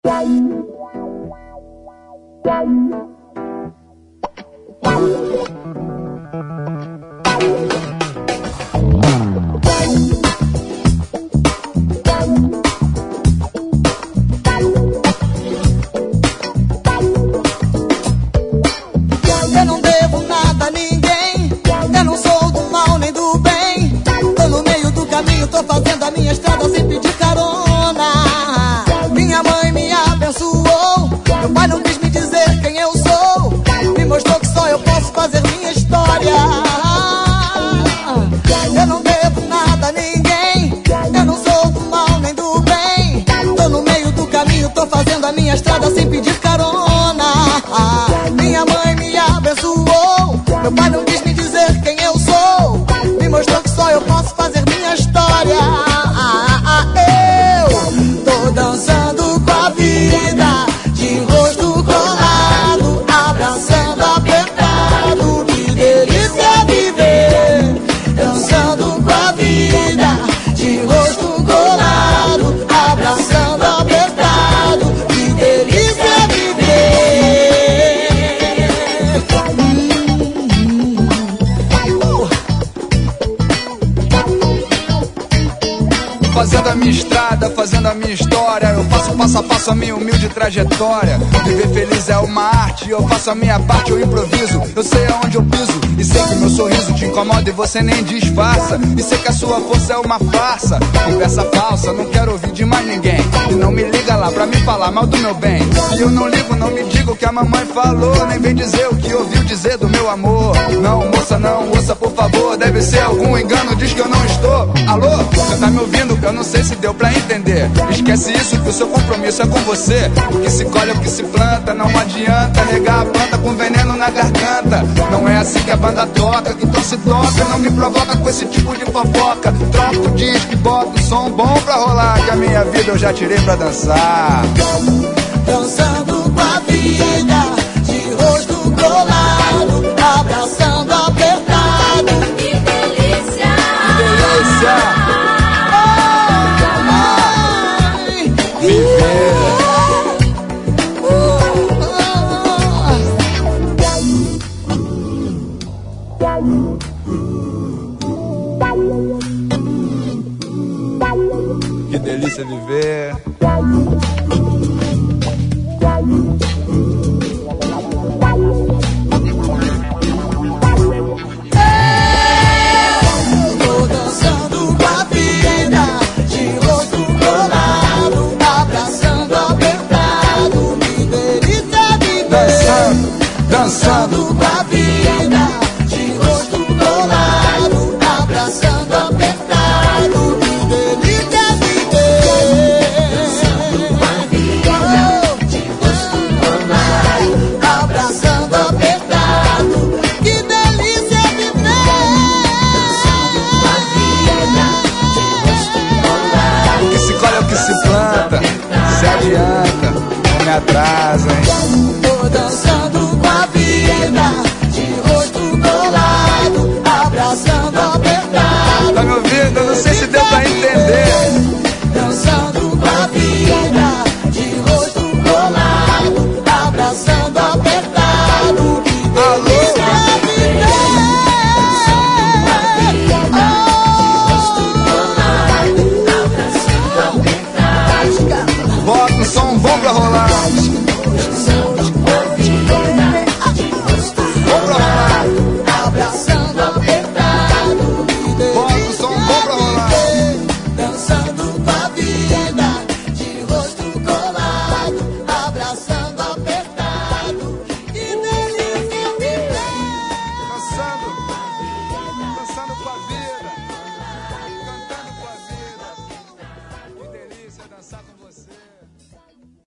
Eu não devo nada a ninguém, eu não sou do mal nem do bem. Tô no meio do caminho, tô fazendo a minha estrada sem pedir carona. Minha mãe me abençoou, meu pai não quis me dizer quem eu sou. Me mostrou que só eu posso fazer minha história. Eu não devo nada a ninguém, eu não sou do mal nem do bem. Tô no meio do caminho, tô fazendo a minha estrada sem pedir carona. Minha mãe me abençoou, meu pai não quis me dizer quem eu sou. Me mostrou que só eu posso fazer minha história. Eu tô dançando com a vida, de rosto colado, abraçando apertado. Que delícia viver, dançando com a vida, de rosto colado, abraçando apertado. Que delícia viver. Fazendo a minha estrada, fazendo a minha história, eu faço passo a passo a minha humilde trajetória. Viver feliz é uma arte, eu faço a minha parte, eu improviso. Eu sei aonde eu piso e sei que meu sorriso te incomoda e você nem disfarça. E sei que a sua força é uma farsa, conversa falsa, não quero ouvir de mais ninguém. E não me liga lá pra me falar mal do meu bem. E eu não ligo, não me diga o que a mamãe falou, nem vem dizer o que ouviu dizer do meu amor. Não, moça, não, ouça por favor, deve ser algum engano, diz que eu não estou. Alô, você tá me ouvindo? Eu não sei se deu pra entender. Esquece isso que o seu compromisso é com você. O que se colhe é o que se planta. Não adianta regar a planta com veneno na garganta. Não é assim que a banda toca, que então se toca. Não me provoca com esse tipo de fofoca. Troca o disco e bota o som bom pra rolar, que a minha vida eu já tirei pra dançar. Dançando com a vida, de rosto colado, abraçando apertado. Que delícia! Que delícia! Que delícia viver. Tô dançando com a vida, de rosto colado, abraçando apertado. Que delícia viver. Dançando com a vida, de rosto colado, abraçando apertado. Que delícia viver. Dançando com a vida, de rosto colado, abraçando apertado. Que delícia viver. Dançando com a vida, de rosto colado. O que se colhe é o que se planta. Se adianta, não me atrasa, hein? Tô dançando com a vida, de rosto colado, abraçando apertado. Tá me ouvindo? Eu não sei se deu pra entender. Dançando com a vida, de rosto colado, abraçando apertado. Alô? Bota um som bom pra rolar.